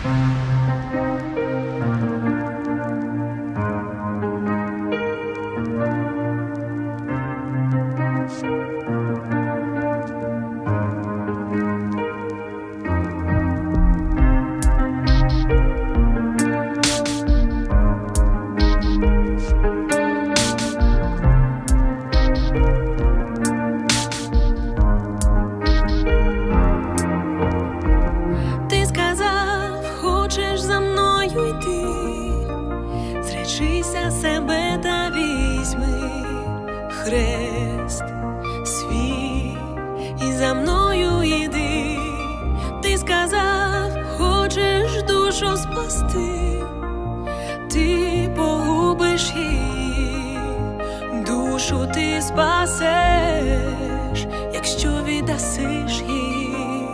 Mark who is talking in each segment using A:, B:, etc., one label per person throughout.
A: Зречися себе та візьми хрест свій і за мною йди. Ти сказав, хочеш душу спасти, ти погубиш її, душу ти спасеш, якщо віддасиш її.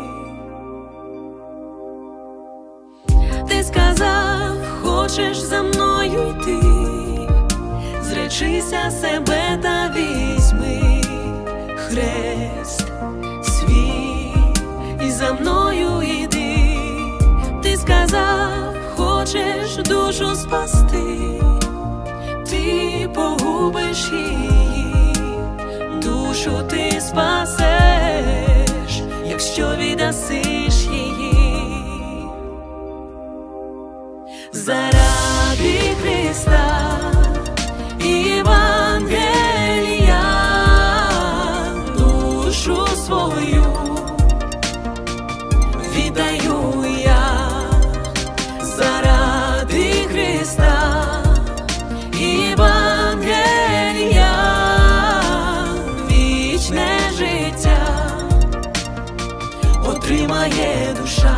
A: Ти сказав, хочеш за мною йти, зречися себе та візьми хрест свій і за мною йди. Ти сказав, хочеш душу спасти, ти погубиш її, душу ти спасеш, якщо віддасиш її. Заради Христа і Євангелія душу свою віддаю я. Заради Христа і Євангелія вічне життя отримає душа.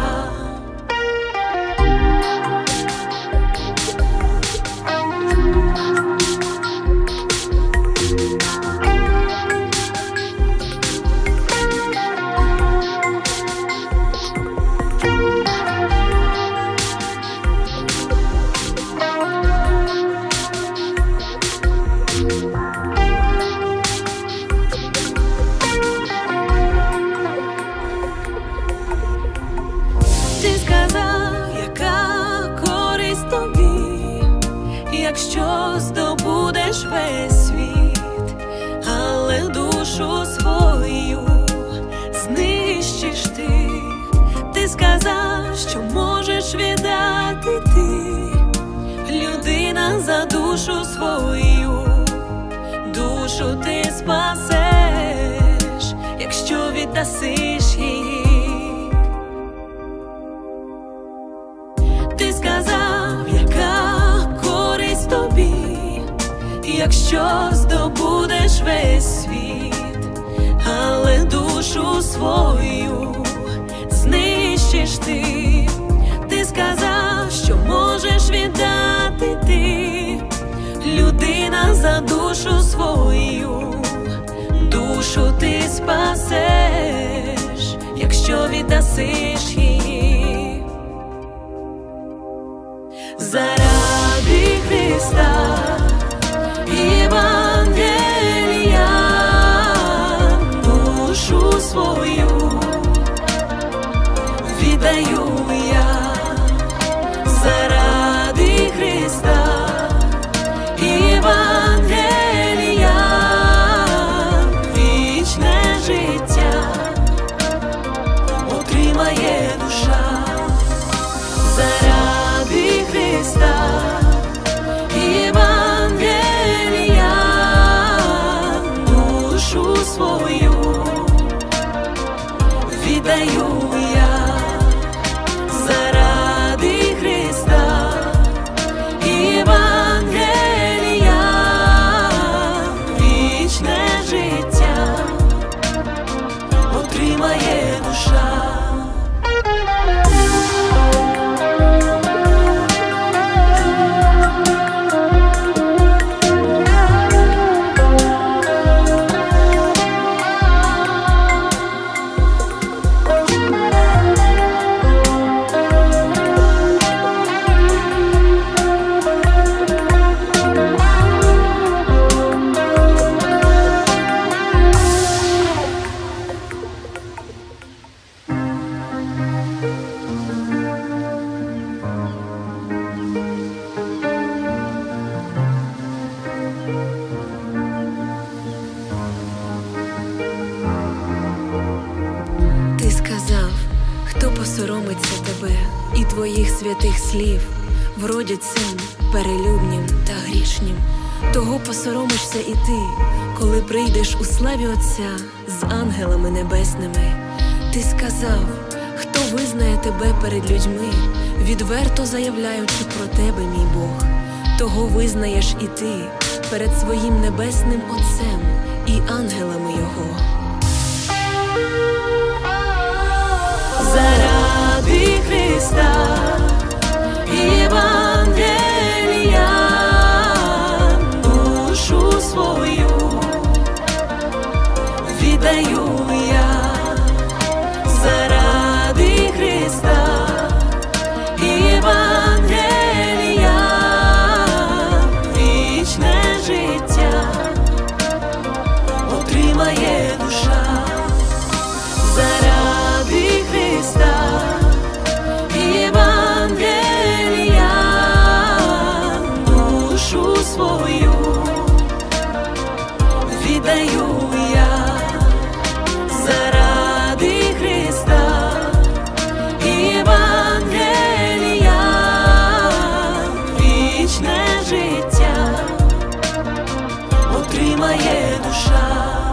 A: Ти сказав, яка користь тобі, якщо здобудеш весь світ, але душу свою знищиш ти. Ти сказав, що можеш віддати ти, людина за душу свою, душу ти спасеш, якщо віддасиш її. Ти сказав, яка користь тобі, якщо здобудеш весь світ, але душу свою знищиш ти. Ти сказав, що можеш віддати ти, людина за душу свою, душу ти спасеш, якщо віддасиш її. Заради Христа і Євангелія душу свою віддаю я. Заради Христа і Євангелія вічне життя отримає душа. Заради Христа і Євангелія душу свою віддаю я. Заради
B: посоромиться тебе і твоїх святих слів, вродять син перелюбнім та грішнім. Того посоромишся і ти, коли прийдеш у славі Отця з ангелами небесними. Ти сказав, хто визнає тебе перед людьми, відверто заявляючи про тебе, мій Бог, того визнаєш і ти перед своїм небесним Отцем і ангелами Його.
A: Заради Христа Євангелія душу свою віддаю я. Заради Христа Євангелія вічне життя отримає душа. Заради Христа Євангелія душу свою віддаю я. Заради Христа Євангелія вічне життя отримає душа.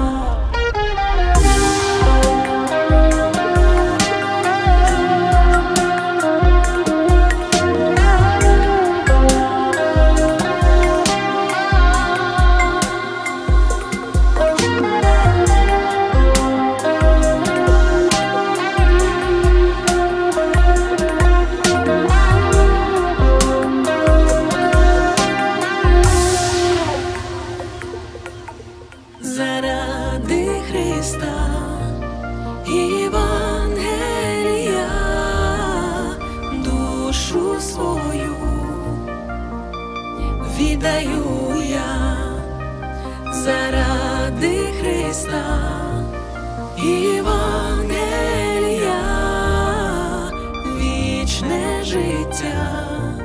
A: Заради Христа Євангелія душу свою віддаю я. Заради Христа Євангелія вічне життя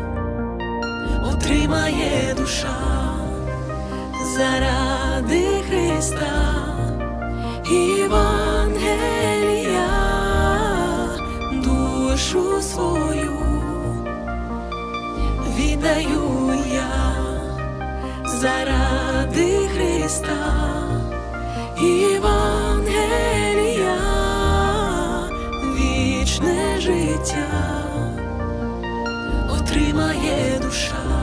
A: отримає душа. Заради Христа Євангелія душу свою віддаю я. Заради Христа Євангелія вічне життя отримає душа.